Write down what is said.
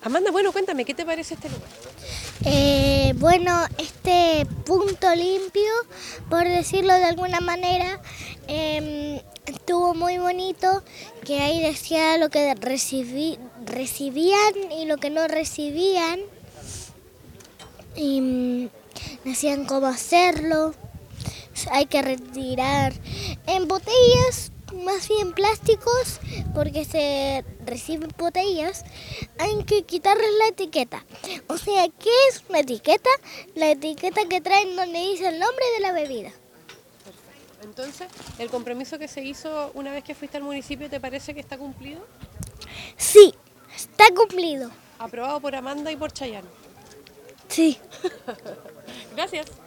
Amanda, bueno, cuéntame, ¿qué te parece este lugar? Bueno, este punto limpio, por decirlo de alguna manera, estuvo muy bonito, que ahí decía lo que recibían y lo que no recibían, y decían cómo hacerlo. Hay que retirar en botellas, más bien plásticos, porque se reciben botellas, hay que quitarles la etiqueta. O sea, ¿qué es una etiqueta? La etiqueta que traen donde dice el nombre de la bebida. Entonces, ¿el compromiso que se hizo una vez que fuiste al municipio te parece que está cumplido? Sí, está cumplido. Aprobado por Amanda y por Chayanne. Sí. Gracias.